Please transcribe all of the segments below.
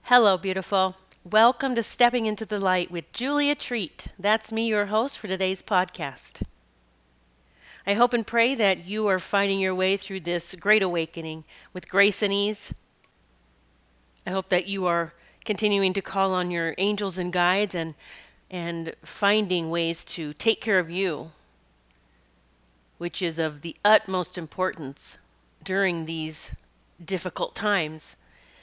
Hello, beautiful. Welcome to Stepping into the Light with Julia Treat. That's me, your host for today's podcast. I hope and pray that you are finding your way through this great awakening with grace and ease. I hope that you are continuing to call on your angels and guides and finding ways to take care of you, which is of the utmost importance during these difficult times.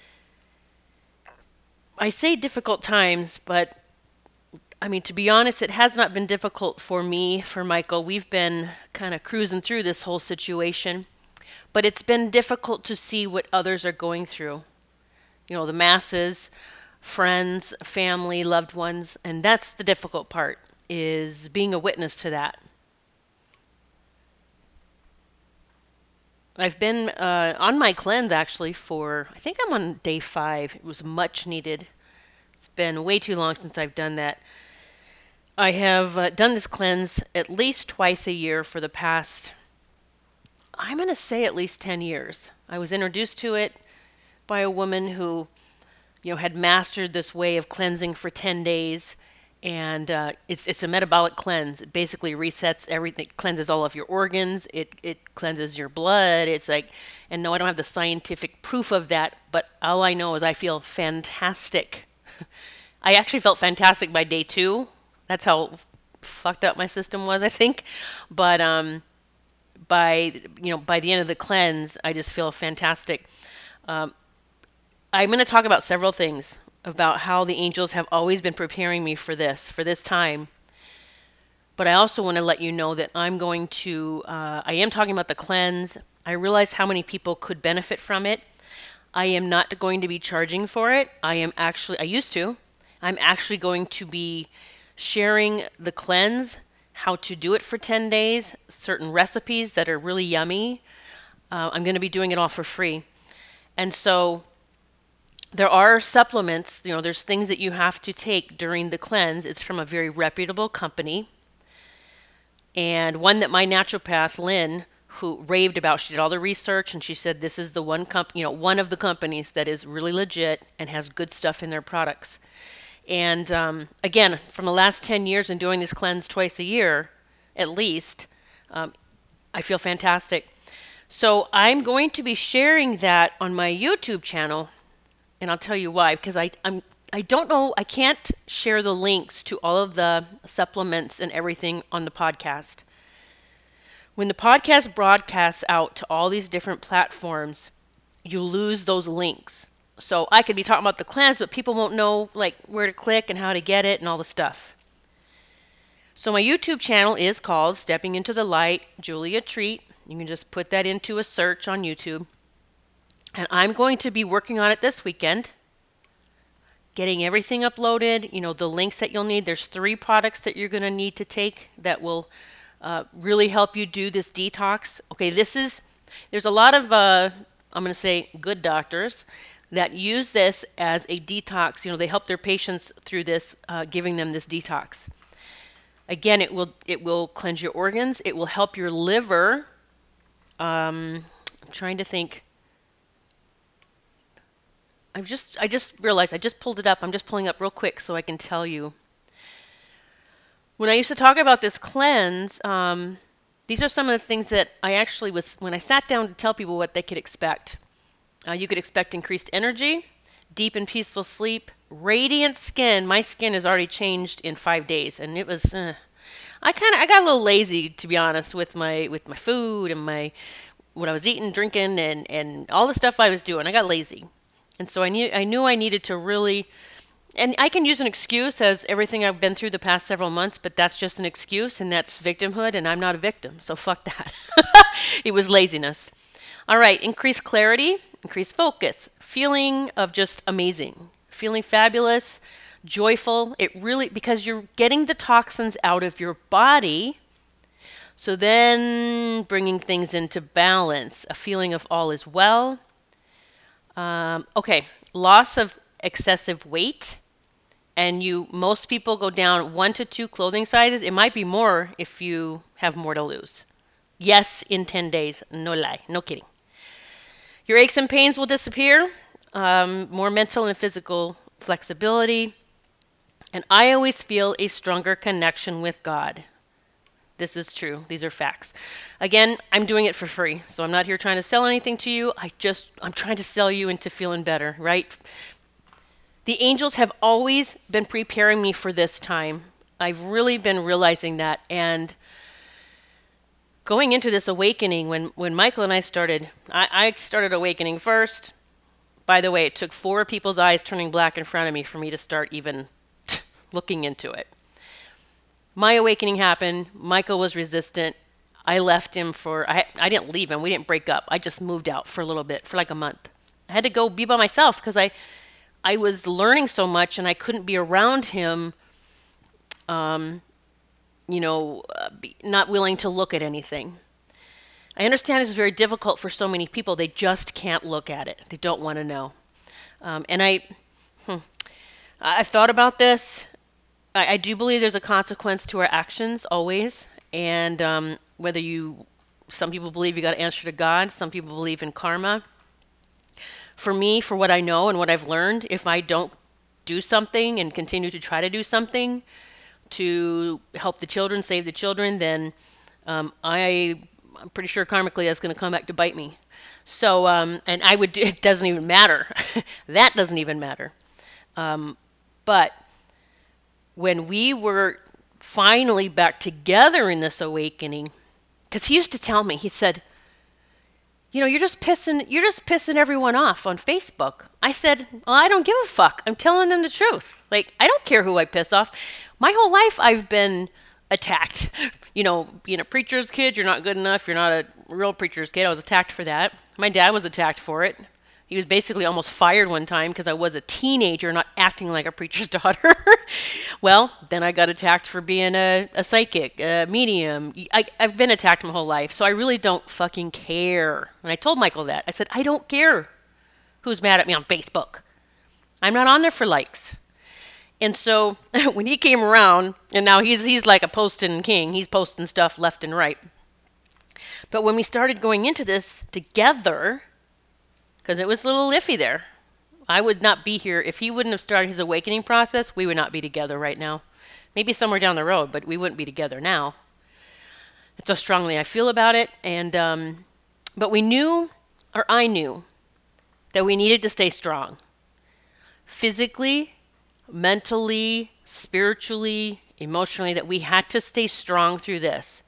I say difficult times, but to be honest, it has not been difficult for me, for Michael. We've been kind of cruising through this whole situation, but it's been difficult to see what others are going through. The masses, friends, family, loved ones, and that's the difficult part, is being a witness to that. I've been on my cleanse actually I think I'm on day 5. It was much needed. It's been way too long since I've done that. I have done this cleanse at least twice a year for the past, I'm going to say at least 10 years. I was introduced to it by a woman who, had mastered this way of cleansing for 10 days. And it's a metabolic cleanse. It basically resets everything, cleanses all of your organs. It cleanses your blood. It's like, and no, I don't have the scientific proof of that, but all I know is I feel fantastic. I actually felt fantastic by day 2. That's how fucked up my system was, I think. But by the end of the cleanse, I just feel fantastic. I'm going to talk about several things about how the angels have always been preparing me for this time. But I also want to let you know that I am talking about the cleanse. I realize how many people could benefit from it. I am not going to be charging for it. I used to. I'm actually going to be sharing the cleanse, how to do it for 10 days, certain recipes that are really yummy. I'm going to be doing it all for free. And so there are supplements, there's things that you have to take during the cleanse. It's from a very reputable company. And one that my naturopath, Lynn, who raved about, she did all the research and she said this is the one one of the companies that is really legit and has good stuff in their products. And again, from the last 10 years and doing this cleanse twice a year, at least, I feel fantastic. So I'm going to be sharing that on my YouTube channel. And I'll tell you why, because I don't know, I can't share the links to all of the supplements and everything on the podcast. When the podcast broadcasts out to all these different platforms, you lose those links. So I could be talking about the cleanse, but people won't know where to click and how to get it and all the stuff. So my YouTube channel is called Stepping into the Light, Julia Treat. You can just put that into a search on YouTube. And I'm going to be working on it this weekend, getting everything uploaded, the links that you'll need. There's 3 products that you're going to need to take that will really help you do this detox. Okay, there's a lot of, I'm going to say, good doctors that use this as a detox. They help their patients through this, giving them this detox. Again, it will cleanse your organs. It will help your liver. I'm trying to think. I just realized I just pulled it up. I'm just pulling up real quick so I can tell you. When I used to talk about this cleanse, these are some of the things that I actually when I sat down to tell people what they could expect. You could expect increased energy, deep and peaceful sleep, radiant skin. My skin has already changed in 5 days, and it was. I got a little lazy, to be honest, with my food and what I was eating, drinking, and all the stuff I was doing. I got lazy. And so I knew I needed to really, and I can use an excuse as everything I've been through the past several months, but that's just an excuse, and that's victimhood, and I'm not a victim, so fuck that. It was laziness. All right, increased clarity, increased focus, feeling of just amazing, feeling fabulous, joyful. It really, because you're getting the toxins out of your body, so then bringing things into balance, a feeling of all is well. Okay, loss of excessive weight, and most people go down 1 to 2 clothing sizes. It might be more if you have more to lose. Yes, in 10 days, no lie, no kidding. Your aches and pains will disappear. more mental and physical flexibility, and I always feel a stronger connection with God. This is true. These are facts. Again, I'm doing it for free, so I'm not here trying to sell anything to you. I'm trying to sell you into feeling better, right? The angels have always been preparing me for this time. I've really been realizing that. And going into this awakening, when Michael and I started, I started awakening first. By the way, it took 4 people's eyes turning black in front of me for me to start even looking into it. My awakening happened. Michael was resistant. I left him I didn't leave him. We didn't break up. I just moved out for a little bit, for like a month. I had to go be by myself because I was learning so much and I couldn't be around him, not willing to look at anything. I understand it's very difficult for so many people. They just can't look at it. They don't want to know. I've thought about this. I do believe there's a consequence to our actions always. And some people believe you got to answer to God. Some people believe in karma. For me, for what I know and what I've learned, if I don't do something and continue to try to do something to help the children, save the children, then I'm pretty sure karmically that's going to come back to bite me. So, it doesn't even matter. That doesn't even matter. But when we were finally back together in this awakening, because he used to tell me, he said, you're just pissing everyone off on Facebook. I said, well, I don't give a fuck. I'm telling them the truth. Like, I don't care who I piss off. My whole life I've been attacked. Being a preacher's kid, you're not good enough. You're not a real preacher's kid. I was attacked for that. My dad was attacked for it. He was basically almost fired one time because I was a teenager not acting like a preacher's daughter. Well, then I got attacked for being a psychic, a medium. I've been attacked my whole life, so I really don't fucking care. And I told Michael that. I said, I don't care who's mad at me on Facebook. I'm not on there for likes. And so when he came around, and now he's like a posting king. He's posting stuff left and right. But when we started going into this together, because it was a little iffy there. I would not be here. If he wouldn't have started his awakening process, we would not be together right now. Maybe somewhere down the road, but we wouldn't be together now. That's how strongly I feel about it. But I knew, that we needed to stay strong. Physically, mentally, spiritually, emotionally, that we had to stay strong through this.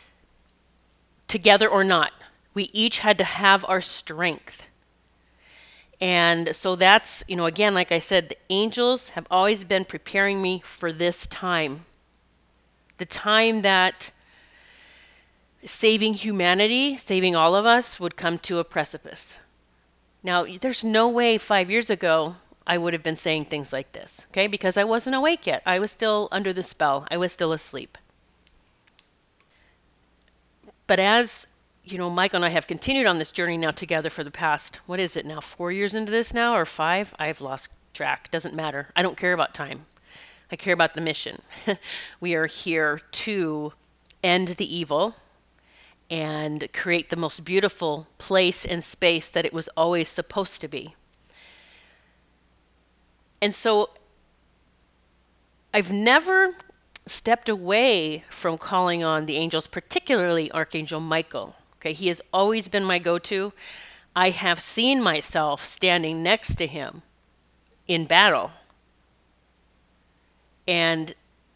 Together or not. We each had to have our strength. And so that's, again, like I said, the angels have always been preparing me for this time. The time that saving humanity, saving all of us, would come to a precipice. Now, there's no way 5 years ago I would have been saying things like this, okay? Because I wasn't awake yet. I was still under the spell. I was still asleep. But as Michael and I have continued on this journey now together for the past, 4 years into this now, or 5? I've lost track. Doesn't matter. I don't care about time. I care about the mission. We are here to end the evil and create the most beautiful place and space that it was always supposed to be. And so I've never stepped away from calling on the angels, particularly Archangel Michael. Okay, he has always been my go-to. I have seen myself standing next to him in battle and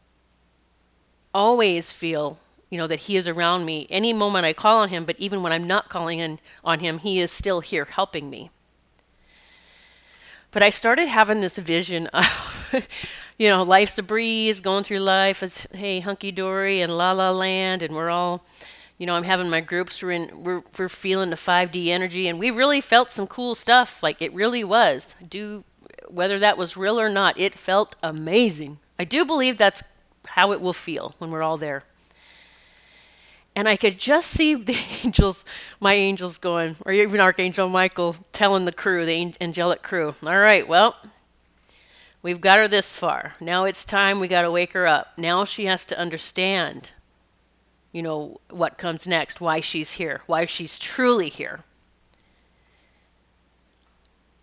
always feel, that he is around me any moment I call on him, but even when I'm not calling on him, he is still here helping me. But I started having this vision of, life's a breeze, going through life, it's, hey, hunky-dory and la-la land, and we're all... I'm having my groups, we're feeling the 5D energy, and we really felt some cool stuff. Like, it really was. Whether that was real or not, it felt amazing. I do believe that's how it will feel when we're all there. And I could just see my angels going, or even Archangel Michael telling the crew, the angelic crew, all right, well, we've got her this far. Now it's time we got to wake her up. Now she has to understand what comes next, why she's here, why she's truly here.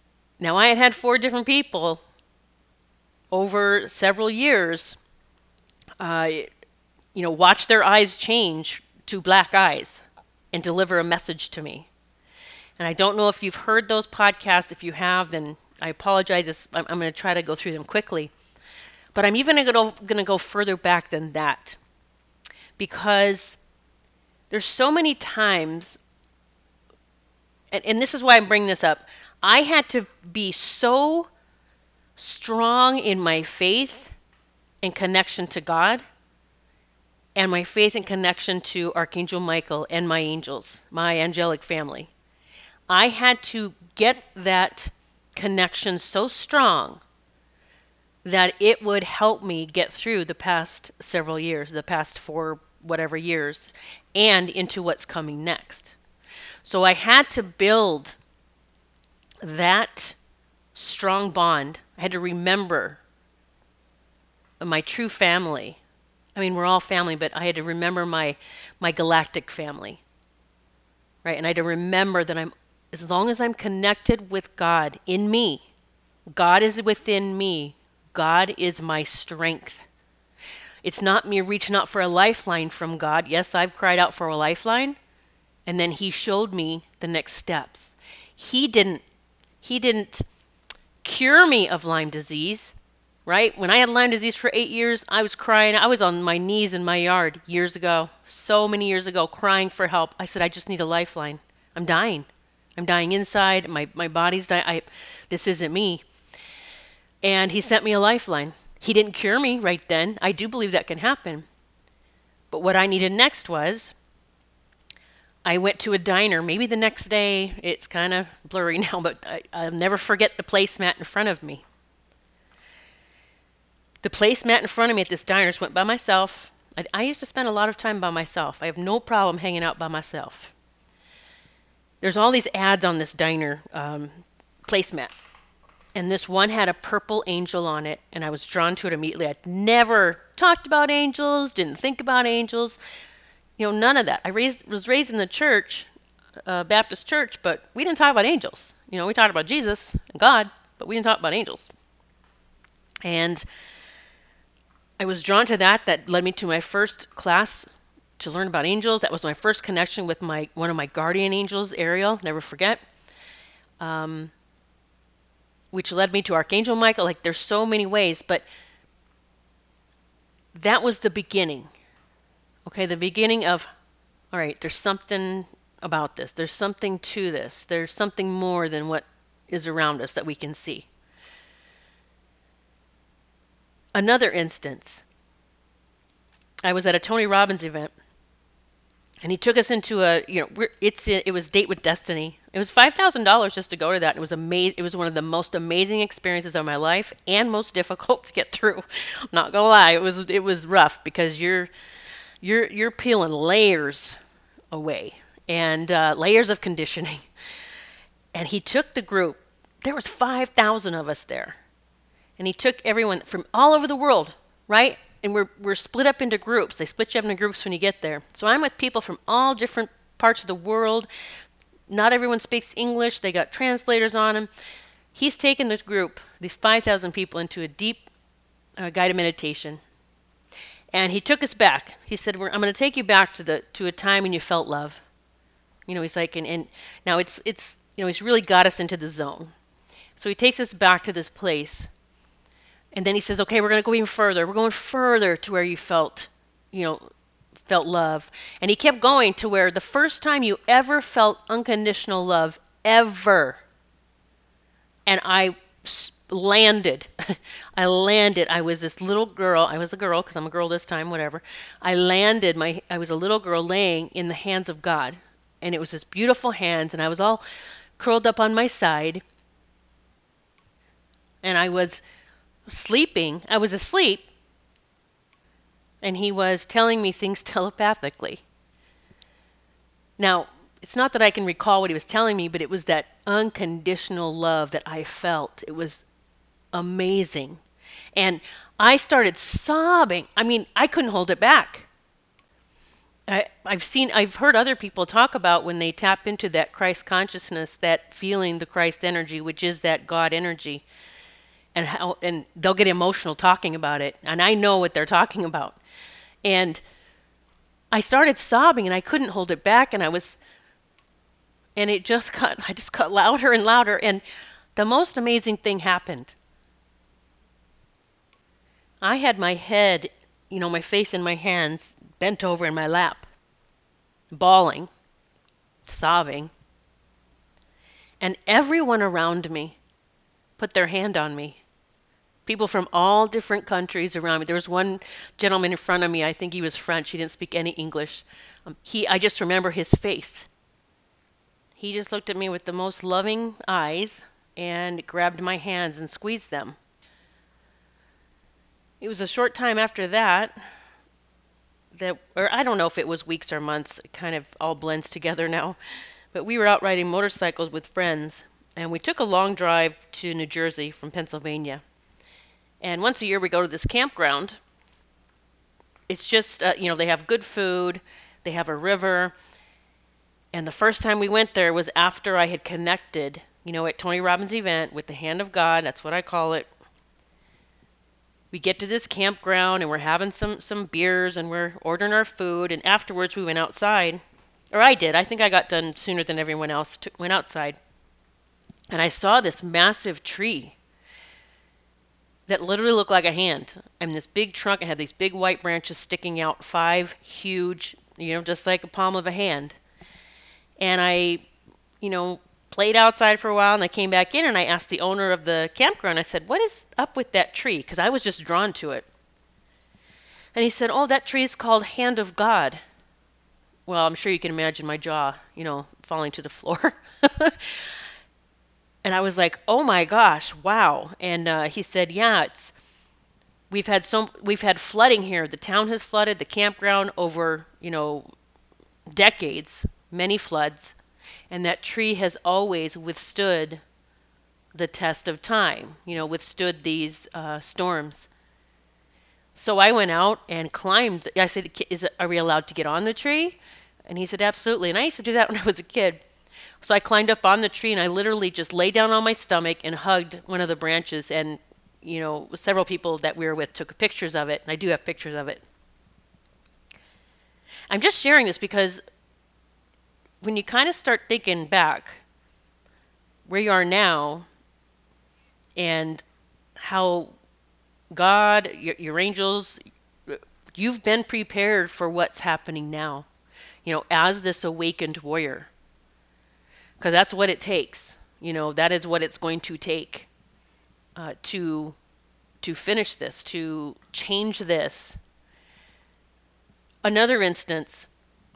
Now, I had had 4 different people over several years, uh, watch their eyes change to black eyes and deliver a message to me. And I don't know if you've heard those podcasts. If you have, then I apologize. I'm going to try to go through them quickly. But I'm even going to go further back than that, because there's so many times, and this is why I'm bringing this up, I had to be so strong in my faith and connection to God, and my faith and connection to Archangel Michael and my angels, my angelic family. I had to get that connection so strong that it would help me get through the past several years, the past 4 whatever years, and into what's coming next. So I had to build that strong bond. I had to remember my true family. I mean, we're all family, but I had to remember my galactic family, right? And I had to remember that as long as I'm connected with God in me, God is within me, God is my strength. It's not me reaching out for a lifeline from God. Yes, I've cried out for a lifeline, and then he showed me the next steps. He didn't cure me of Lyme disease, right? When I had Lyme disease for 8 years, I was crying. I was on my knees in my yard years ago, so many years ago, crying for help. I said, I just need a lifeline. I'm dying. I'm dying inside. My body's dying. This isn't me. And he sent me a lifeline. He didn't cure me right then. I do believe that can happen. But what I needed next was, I went to a diner. Maybe the next day, it's kind of blurry now, but I'll never forget the placemat in front of me. The placemat in front of me at this diner, just went by myself. I used to spend a lot of time by myself. I have no problem hanging out by myself. There's all these ads on this diner placemat. And this one had a purple angel on it, and I was drawn to it immediately. I'd never talked about angels, didn't think about angels, none of that. I was raised in the church, Baptist church, but we didn't talk about angels. We talked about Jesus and God, but we didn't talk about angels. And I was drawn to that. That led me to my first class to learn about angels. That was my first connection with one of my guardian angels, Ariel, never forget. Which led me to Archangel Michael. Like, there's so many ways, but that was the beginning. Okay, the beginning of, all right, there's something about this. There's something to this. There's something more than what is around us that we can see. Another instance, I was at a Tony Robbins event, and he took us into it was Date with Destiny. It was $5,000 just to go to that. It was amazing. It was one of the most amazing experiences of my life, and most difficult to get through. I'm not gonna lie, it was rough, because you're peeling layers away, and layers of conditioning. And he took the group. There was 5,000 of us there, and he took everyone from all over the world, right? And we're split up into groups. They split you up into groups when you get there. So I'm with people from all different parts of the world. Not everyone speaks English. They got translators on them. He's taken this group, these 5,000 people, into a deep guided meditation. And he took us back. He said, I'm going to take you back to a time when you felt love. He's like, and now it's he's really got us into the zone. So he takes us back to this place. And then he says, okay, we're going to go even further. We're going further to where you felt love. And he kept going to where the first time you ever felt unconditional love, ever. And I landed. I landed. I was this little girl. I was a girl, because I'm a girl this time, whatever. I landed. I was a little girl laying in the hands of God. And it was this beautiful hands, and I was all curled up on my side. And I was sleeping. I was asleep, and he was telling me things telepathically. Now, it's not that I can recall what he was telling me, but it was that unconditional love that I felt. It was amazing. And I started sobbing. I mean, I couldn't hold it back. I've heard other people talk about when they tap into that Christ consciousness, that feeling the Christ energy, which is that God energy, and they'll get emotional talking about it, and I know what they're talking about. And I started sobbing, and I couldn't hold it back, and I just got louder and louder, and the most amazing thing happened. I had my head, my face in my hands, bent over in my lap, bawling, sobbing, and everyone around me put their hand on me. People from all different countries around me. There was one gentleman in front of me. I think he was French. He didn't speak any English. I just remember his face. He just looked at me with the most loving eyes and grabbed my hands and squeezed them. It was a short time after that, or I don't know if it was weeks or months. It kind of all blends together now. But we were out riding motorcycles with friends, and we took a long drive to New Jersey from Pennsylvania. And once a year we go to this campground. It's just, they have good food, they have a river. And the first time we went there was after I had connected, at Tony Robbins' event with the hand of God. That's what I call it. We get to this campground and we're having some beers and we're ordering our food. And afterwards we went outside. Or I did. I think I got done sooner than everyone else. Went outside. And I saw this massive tree that literally looked like a hand. I mean, this big trunk, it had these big white branches sticking out, 5 huge, just like a palm of a hand. And I, played outside for a while, and I came back in, and I asked the owner of the campground, I said, what is up with that tree? Because I was just drawn to it. And he said, oh, that tree is called Hand of God. Well, I'm sure you can imagine my jaw, falling to the floor. And I was like, oh my gosh, wow. And he said, yeah, we've had flooding here. The town has flooded, the campground over, decades, many floods. And that tree has always withstood the test of time, withstood these storms. So I went out and climbed. I said, are we allowed to get on the tree? And he said, absolutely. And I used to do that when I was a kid. So I climbed up on the tree and I literally just lay down on my stomach and hugged one of the branches. And, several people that we were with took pictures of it. And I do have pictures of it. I'm just sharing this because when you kind of start thinking back where you are now and how God, your angels, you've been prepared for what's happening now, as this awakened warrior. Because that's what it takes. That is what it's going to take to finish this, to change this. Another instance,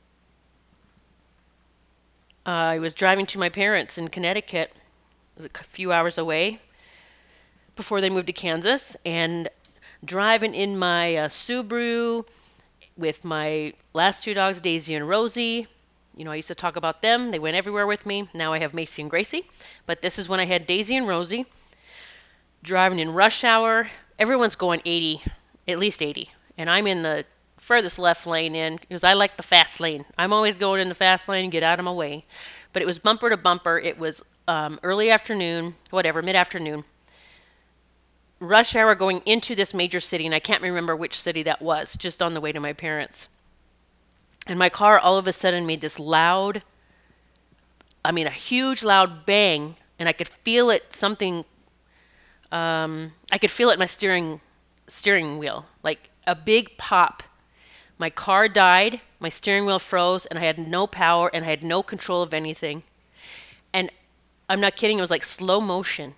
I was driving to my parents in Connecticut. It was a few hours away before they moved to Kansas, and driving in my Subaru with my last 2 dogs, Daisy and Rosie. I used to talk about them. They went everywhere with me. Now I have Macy and Gracie. But this is when I had Daisy and Rosie. Driving in rush hour. Everyone's going 80, at least 80. And I'm in the furthest left lane in because I like the fast lane. I'm always going in the fast lane and get out of my way. But it was bumper to bumper. It was early afternoon, mid-afternoon. Rush hour going into this major city. And I can't remember which city that was, just on the way to my parents'. And my car all of a sudden made this a huge loud bang, and I could feel it I could feel it in my steering wheel, like a big pop. My car died, my steering wheel froze, and I had no power, and I had no control of anything. And I'm not kidding, it was like slow motion.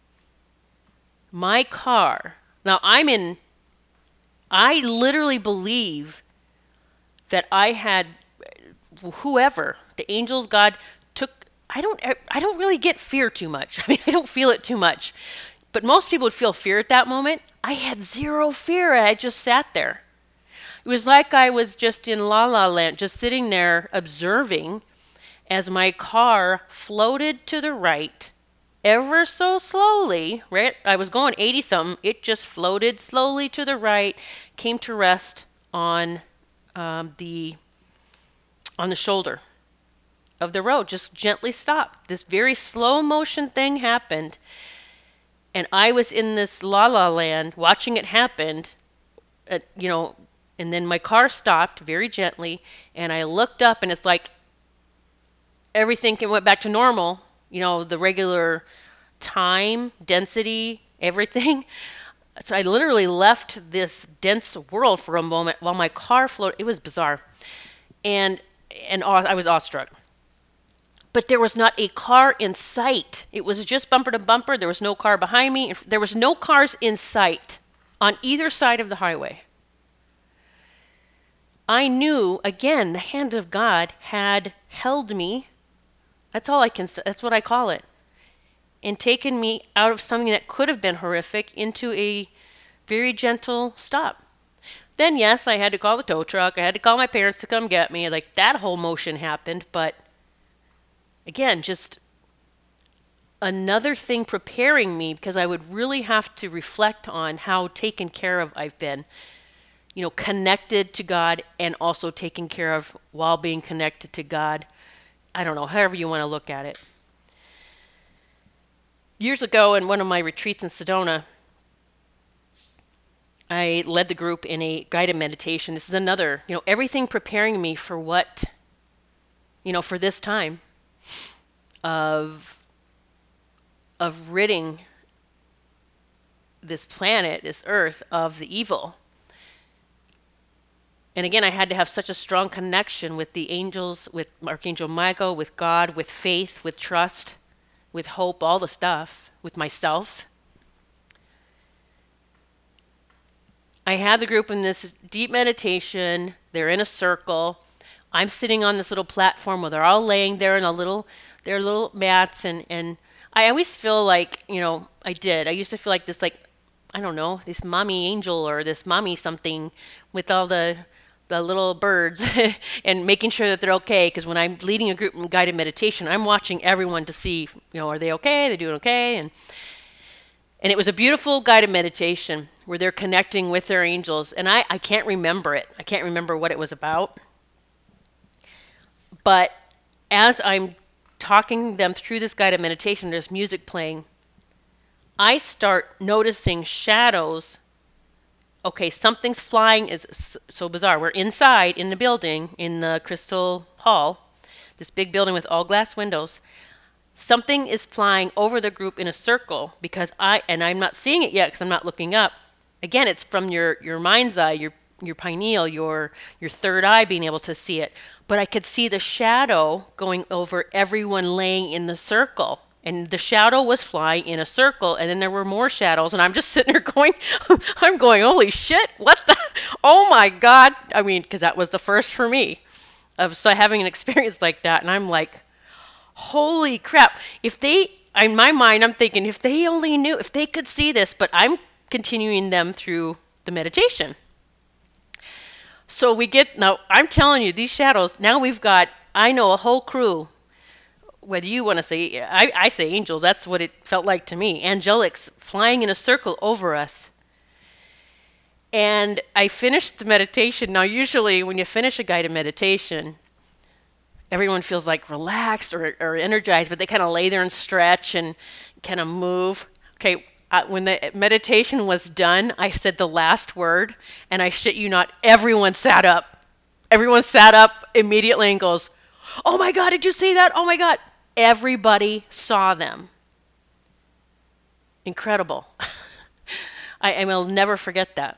My car, now I literally believe that I had whoever, the angels, God, took. I don't really get fear too much. I don't feel it too much. But most people would feel fear at that moment. I had zero fear. I just sat there. It was like I was just in La La Land, just sitting there observing as my car floated to the right ever so slowly, right? I was going 80 something. It just floated slowly to the right, came to rest on the on the shoulder of the road, just gently stopped. This very slow motion thing happened. And I was in this la la land watching it happen, you know, and then my car stopped very gently. And I looked up and it's like everything went back to normal, you know, the regular time, density, everything. So I literally left this dense world for a moment while my car floated. It was bizarre. And I was awestruck. But there was not a car in sight. It was just bumper to bumper. There was no car behind me. There was no cars in sight on either side of the highway. I knew, again, the hand of God had held me. That's what I call it. And taken me out of something that could have been horrific into a very gentle stop. Then, yes, I had to call the tow truck. I had to call my parents to come get me. Like, that whole motion happened. But, again, just another thing preparing me, because I would really have to reflect on how taken care of I've been. You know, connected to God and also taken care of while being connected to God. I don't know, however you want to look at it. Years ago, in one of my retreats in Sedona, I led the group in a guided meditation. This is another, you know, everything preparing me for what, you know, for this time of ridding this planet, this earth, of the evil. And again, I had to have such a strong connection with the angels, with Archangel Michael, with God, with faith, with trust, with hope, all the stuff, with myself. I had the group in this deep meditation. They're in a circle. I'm sitting on this little platform where they're all laying there in their little mats. And I always feel like, you know, I used to feel like this, like, I don't know, this mommy angel or this mommy something with all the little birds and making sure that they're okay. Because when I'm leading a group in guided meditation, I'm watching everyone to see, you know, are they okay? They're doing okay? And it was a beautiful guided meditation where they're connecting with their angels. And I can't remember it. I can't remember what it was about. But as I'm talking them through this guided meditation, there's music playing. I start noticing shadows. Okay, something's flying. Is so bizarre. We're inside in the building, in the Crystal Hall, this big building with all glass windows. Something is flying over the group in a circle because I'm not seeing it yet because I'm not looking up. Again, it's from your mind's eye, your pineal, your third eye being able to see it. But I could see the shadow going over everyone laying in the circle. And the shadow was flying in a circle, and then there were more shadows, and I'm just sitting there going, I'm going, holy shit, what the, oh my God. I mean, because that was the first for me of having an experience like that, and I'm like, holy crap. In my mind, I'm thinking, if they only knew, if they could see this, but I'm continuing them through the meditation. So now I'm telling you, these shadows, now we've got, I know a whole crew. Whether you want to say, I say angels, that's what it felt like to me. Angelics flying in a circle over us. And I finished the meditation. Now, usually when you finish a guided meditation, everyone feels like relaxed or energized, but they kind of lay there and stretch and kind of move. Okay, when the meditation was done, I said the last word, and I shit you not, everyone sat up. Everyone sat up immediately and goes, oh my God, did you see that? Oh my God. Everybody saw them. Incredible. I will never forget that.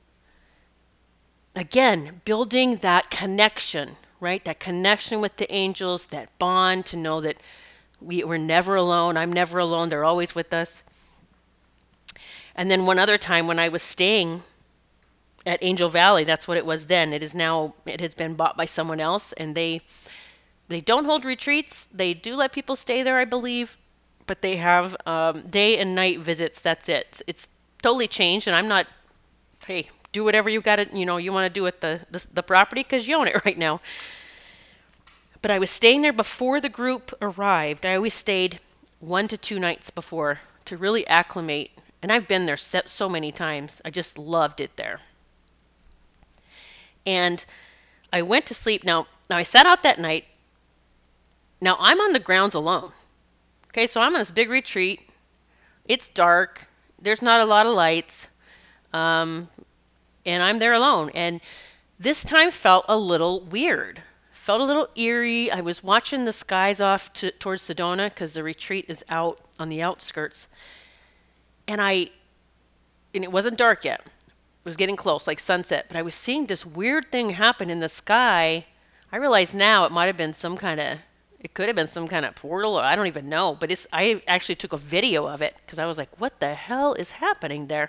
Again, building that connection, right? That connection with the angels, that bond to know that we're never alone. I'm never alone. They're always with us. And then one other time when I was staying at Angel Valley, that's what it was then. It has been bought by someone else, and they don't hold retreats. They do let people stay there, I believe, but they have day and night visits. That's it. It's totally changed, and I'm not, hey, do whatever you got to, you want to do with the property because you own it right now. But I was staying there before the group arrived. I always stayed 1 to 2 nights before to really acclimate, and I've been there so many times. I just loved it there. And I went to sleep. Now I sat out that night. Now I'm on the grounds alone. Okay, so I'm on this big retreat. It's dark. There's not a lot of lights. And I'm there alone. And this time felt a little weird. Felt a little eerie. I was watching the skies off towards Sedona because the retreat is out on the outskirts. And it wasn't dark yet. It was getting close, like sunset. But I was seeing this weird thing happen in the sky. I realize now it could have been some kind of portal, or I don't even know. But I actually took a video of it because I was like, what the hell is happening there?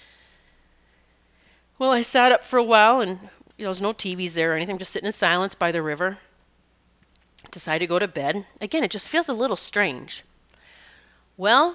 Well, I sat up for a while and there was no TVs there or anything, just sitting in silence by the river. Decided to go to bed. Again, it just feels a little strange. Well,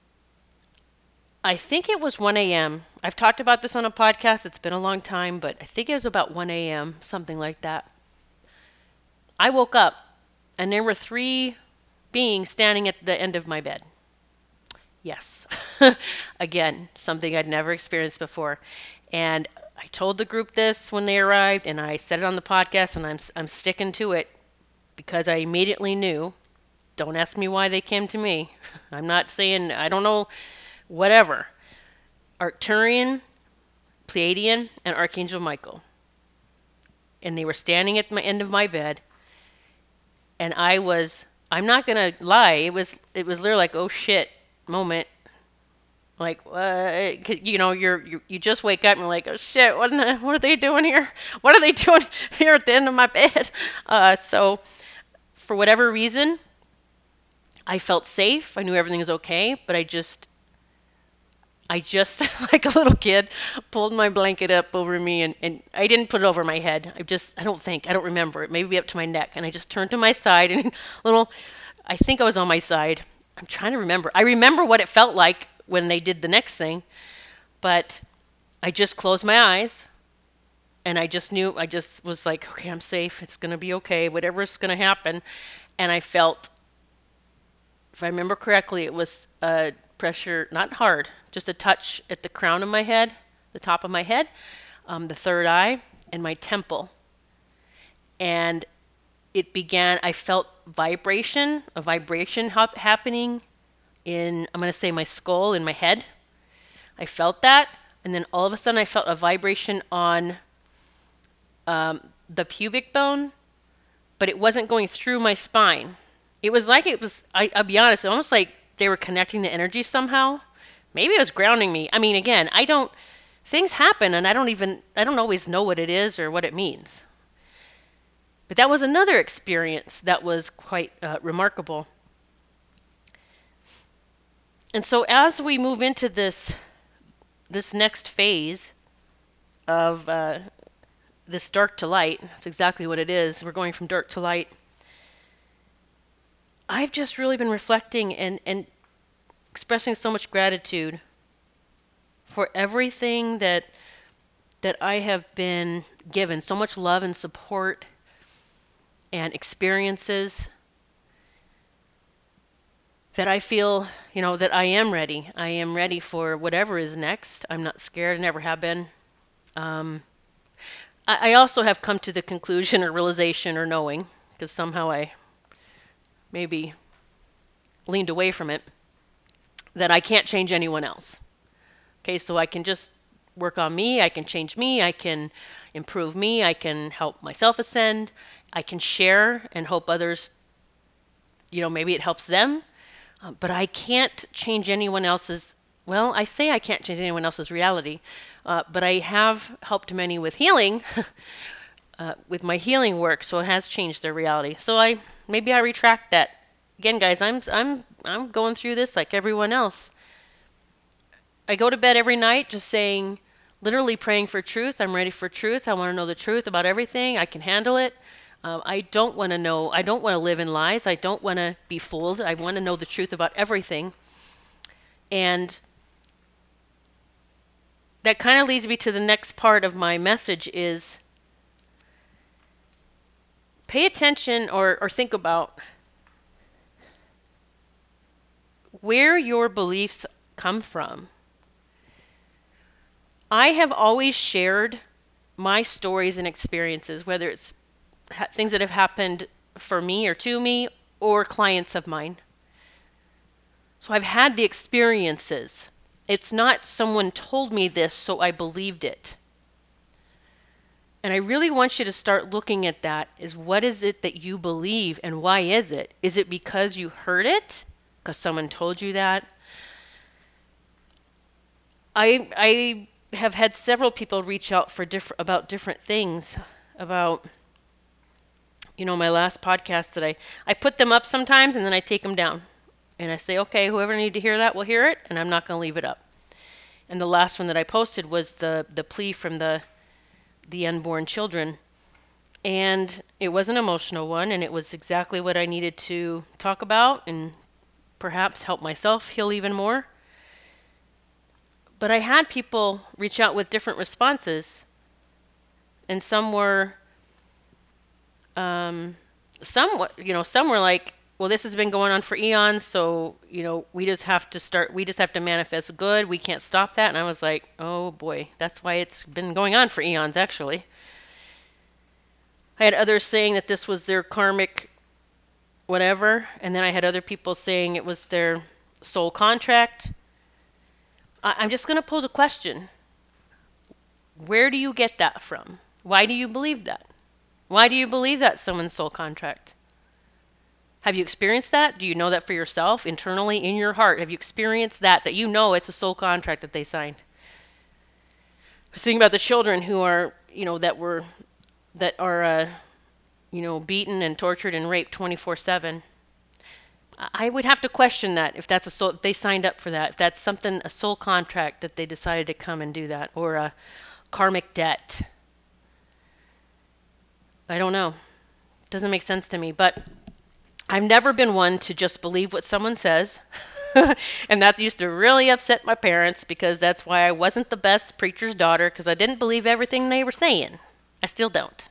I think it was 1 a.m. I've talked about this on a podcast. It's been a long time, but I think it was about 1 a.m., something like that. I woke up and there were 3 beings standing at the end of my bed. Yes. Again, something I'd never experienced before. And I told the group this when they arrived, and I said it on the podcast, and I'm sticking to it because I immediately knew. Don't ask me why they came to me. I'm not saying, I don't know, whatever. Arcturian, Pleiadian, and Archangel Michael. And they were standing at the end of my bed, and I'm not going to lie, it was literally like, oh shit moment. Like, you just wake up and you're like, oh shit, what are they doing here? What are they doing here at the end of my bed? So for whatever reason, I felt safe. I knew everything was okay, but I just like a little kid pulled my blanket up over me and I didn't put it over my head. I don't remember. It may be up to my neck. And I just turned to my side and I think I was on my side. I'm trying to remember. I remember what it felt like when they did the next thing, but I just closed my eyes and I just was like, okay, I'm safe. It's going to be okay. Whatever's going to happen. And I felt, if I remember correctly, it was pressure, not hard, just a touch at the crown of my head, the top of my head, the third eye, and my temple. And I felt a vibration happening in, I'm going to say my skull, in my head. I felt that. And then all of a sudden I felt a vibration on the pubic bone, but it wasn't going through my spine. It was like I'll be honest, almost like they were connecting the energy somehow. Maybe it was grounding me. I mean, again, things happen and I don't always know what it is or what it means. But that was another experience that was quite remarkable. And so as we move into this next phase of this dark to light, that's exactly what it is. We're going from dark to light. I've just really been reflecting and expressing so much gratitude for everything that I have been given, so much love and support and experiences, that I feel, that I am ready. I am ready for whatever is next. I'm not scared. I never have been. I also have come to the conclusion or realization or knowing, because somehow I maybe leaned away from it, that I can't change anyone else. Okay, so I can just work on me. I can change me. I can improve me. I can help myself ascend. I can share and hope others, maybe it helps them. But I can't change anyone else's, I say I can't change anyone else's reality, but I have helped many with healing, with my healing work, so it has changed their reality. So I retract that. Again, guys, I'm going through this like everyone else. I go to bed every night just saying, literally praying for truth. I'm ready for truth. I want to know the truth about everything. I can handle it. I don't want to know. I don't want to live in lies. I don't want to be fooled. I want to know the truth about everything. And that kind of leads me to the next part of my message is pay attention or think about where your beliefs come from. I have always shared my stories and experiences, whether it's things that have happened for me or to me or clients of mine. So I've had the experiences. It's not someone told me this, so I believed it. And I really want you to start looking at that is what is it that you believe and why is it? Is it because you heard it? Because someone told you that? I have had several people reach out for about different things about my last podcast that I put them up sometimes and then I take them down. And I say, okay, whoever needs to hear that will hear it, and I'm not going to leave it up. And the last one that I posted was the plea from the unborn children. And it was an emotional one, and it was exactly what I needed to talk about and perhaps help myself heal even more. But I had people reach out with different responses, and some were, some were like, well, this has been going on for eons, so, we just have to manifest good. We can't stop that. And I was like, oh boy, that's why it's been going on for eons, actually. I had others saying that this was their karmic whatever, and then I had other people saying it was their soul contract. I'm just going to pose a question. Where do you get that from? Why do you believe that? Why do you believe that's someone's soul contract? Have you experienced that? Do you know that for yourself, internally, in your heart? Have you experienced that you know it's a soul contract that they signed? I was thinking about the children who are, that are beaten and tortured and raped 24/7. I would have to question that if that's if they signed up for that, if that's a soul contract that they decided to come and do that, or a karmic debt. I don't know. It doesn't make sense to me, but I've never been one to just believe what someone says. And that used to really upset my parents because that's why I wasn't the best preacher's daughter, because I didn't believe everything they were saying. I still don't.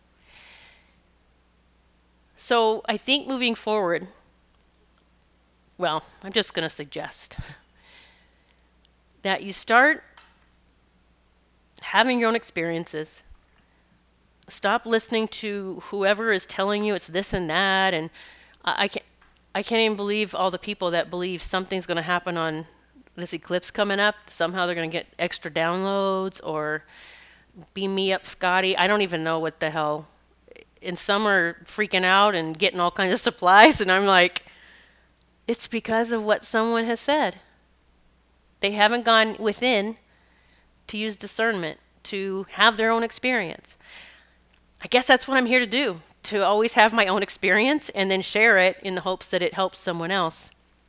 So I think moving forward, well, I'm just going to suggest that you start having your own experiences. Stop listening to whoever is telling you it's this and that. And I can't even believe all the people that believe something's going to happen on this eclipse coming up. Somehow they're going to get extra downloads or beam me up, Scotty. I don't even know what the hell. And some are freaking out and getting all kinds of supplies. And I'm like, it's because of what someone has said. They haven't gone within to use discernment, to have their own experience. I guess that's what I'm here to do, to always have my own experience and then share it in the hopes that it helps someone else.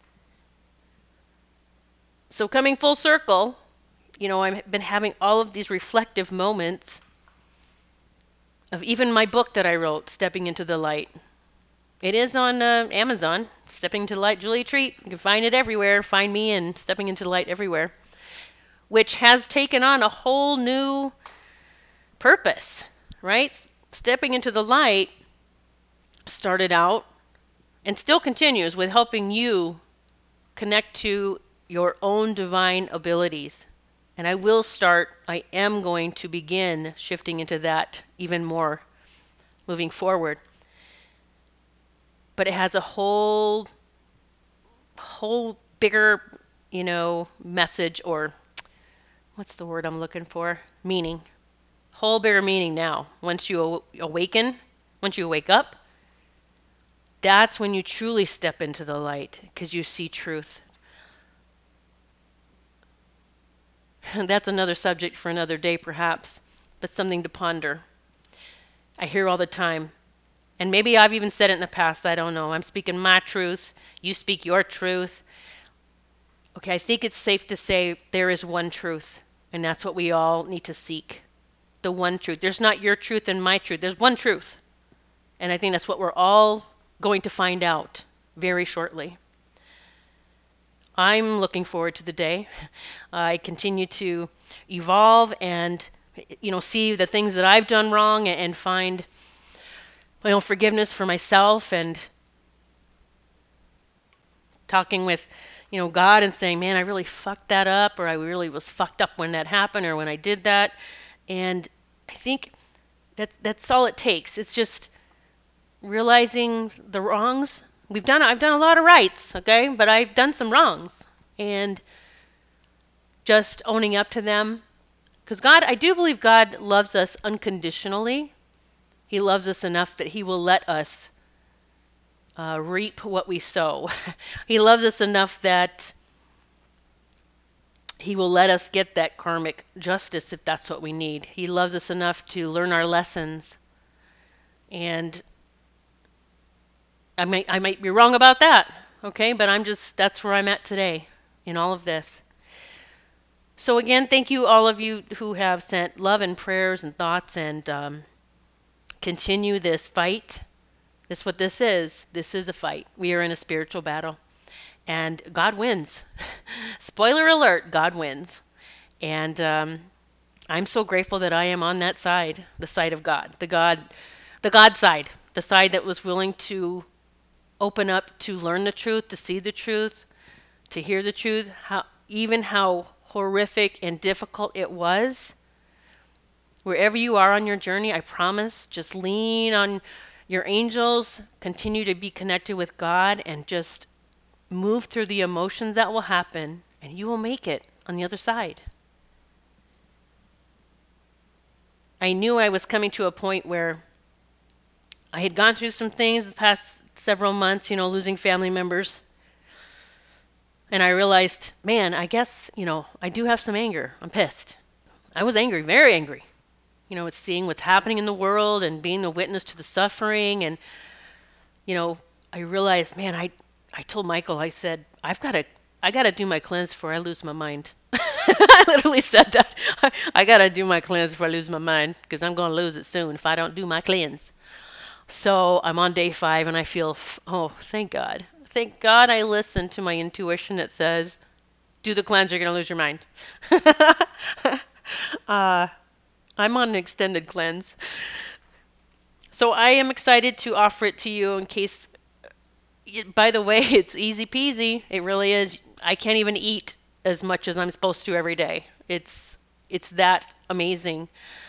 So coming full circle, I've been having all of these reflective moments of even my book that I wrote, Stepping into the Light. It is on Amazon, Stepping into the Light, Julia Treat. You can find it everywhere. Find me and Stepping into the Light everywhere, which has taken on a whole new purpose, right? Stepping into the Light started out and still continues with helping you connect to your own divine abilities. And I am going to begin shifting into that even more moving forward. But it has a whole bigger, message, or what's the word I'm looking for? Meaning. Whole bigger meaning now. Once you awaken, once you wake up, that's when you truly step into the light because you see truth. That's another subject for another day, perhaps, but something to ponder. I hear all the time, and maybe I've even said it in the past, I don't know. I'm speaking my truth, you speak your truth. Okay, I think it's safe to say there is one truth, and that's what we all need to seek. The one truth. There's not your truth and my truth. There's one truth. And I think that's what we're all going to find out very shortly. I'm looking forward to the day. I continue to evolve and, see the things that I've done wrong and find my own forgiveness for myself and talking with, God and saying, man, I really fucked that up, or I really was fucked up when that happened or when I did that. And I think that's all it takes. It's just realizing the wrongs. I've done a lot of rights, okay? But I've done some wrongs. And just owning up to them. Because I do believe God loves us unconditionally. He loves us enough that he will let us reap what we sow. He loves us enough that he will let us get that karmic justice if that's what we need. He loves us enough to learn our lessons. And I might be wrong about that, okay? But that's where I'm at today in all of this. So again, thank you all of you who have sent love and prayers and thoughts, and continue this fight. This is what this is. This is a fight. We are in a spiritual battle. And God wins. Spoiler alert, God wins. And I'm so grateful that I am on that side, the side of God, the God side, the side that was willing to open up to learn the truth, to see the truth, to hear the truth, how horrific and difficult it was. Wherever you are on your journey, I promise, just lean on your angels, continue to be connected with God, and just move through the emotions that will happen, and you will make it on the other side. I knew I was coming to a point where I had gone through some things the past several months, losing family members. And I realized, man, I guess, I do have some anger. I'm pissed. I was angry, very angry. It's seeing what's happening in the world and being a witness to the suffering. And, I realized, man, I told Michael, I said, I got to do my cleanse before I lose my mind. I literally said that. I got to do my cleanse before I lose my mind, because I'm going to lose it soon if I don't do my cleanse. So I'm on day 5 and I feel, oh, thank God. Thank God I listened to my intuition that says, do the cleanse, you're going to lose your mind. I'm on an extended cleanse. So I am excited to offer it to you in case, by the way, it's easy peasy. It really is. I can't even eat as much as I'm supposed to every day. It's that amazing.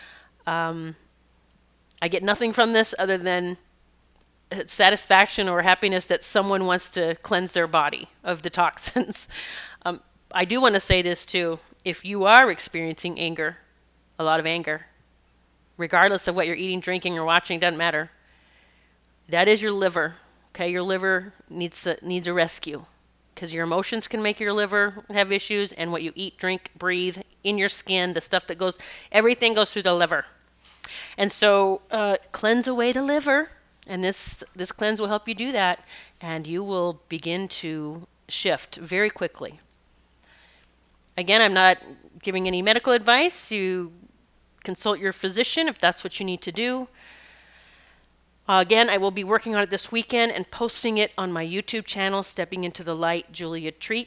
I get nothing from this other than satisfaction or happiness that someone wants to cleanse their body of the toxins. I do want to say this too. If you are experiencing anger, a lot of anger, regardless of what you're eating, drinking, or watching, doesn't matter. That is your liver. Okay, your liver needs a rescue, because your emotions can make your liver have issues, and what you eat, drink, breathe, in your skin, the stuff that everything goes through the liver. And so cleanse away the liver, and this cleanse will help you do that, and you will begin to shift very quickly. Again, I'm not giving any medical advice. You consult your physician if that's what you need to do. Again, I will be working on it this weekend and posting it on my YouTube channel, Stepping into the Light, Julia Treat.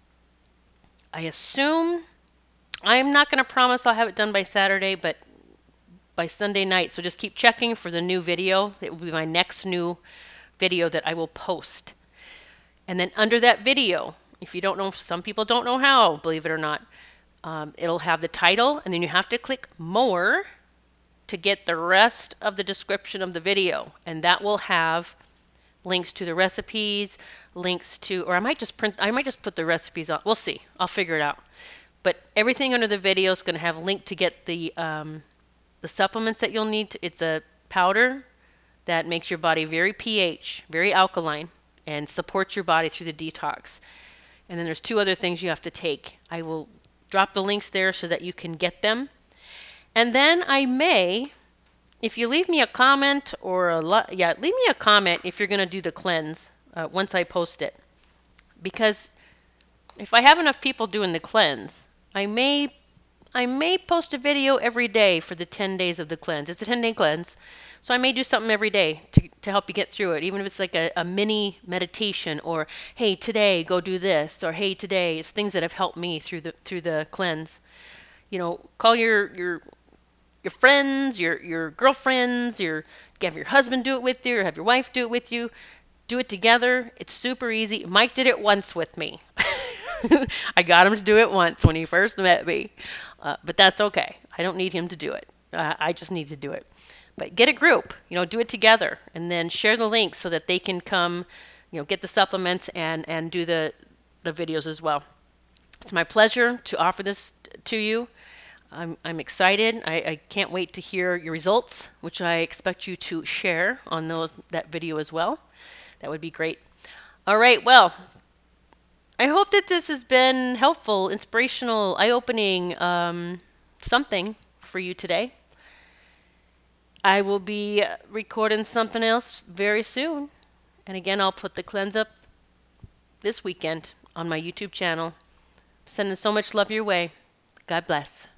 I assume, I'm not going to promise I'll have it done by Saturday, but by Sunday night. So just keep checking for the new video. It will be my next new video that I will post. And then under that video, if you don't know, some people don't know how, believe it or not, it'll have the title, and then you have to click more to get the rest of the description of the video. And that will have links to the recipes, links to, or I might just put the recipes on. We'll see. I'll figure it out. But everything under the video is going to have a link to get the supplements that you'll need. It's a powder that makes your body very pH, very alkaline, and supports your body through the detox. And then there's 2 other things you have to take. I will drop the links there so that you can get them. And then I may, if you leave me a comment leave me a comment if you're going to do the cleanse once I post it. Because if I have enough people doing the cleanse, I may post a video every day for the 10 days of the cleanse. It's a 10-day cleanse. So I may do something every day to help you get through it, even if it's like a mini meditation, or, hey, today, go do this, or, hey, today. It's things that have helped me through the cleanse. Call your friends, your girlfriends, have your husband do it with you, or have your wife do it with you. Do it together. It's super easy. Mike did it once with me. I got him to do it once when he first met me. But that's okay. I don't need him to do it. I just need to do it. But get a group, do it together, and then share the links so that they can come, get the supplements and do the videos as well. It's my pleasure to offer this to you. I'm excited. I can't wait to hear your results, which I expect you to share on that video as well. That would be great. All right. Well, I hope that this has been helpful, inspirational, eye-opening, something for you today. I will be recording something else very soon. And again, I'll put the cleanse up this weekend on my YouTube channel. Sending so much love your way. God bless.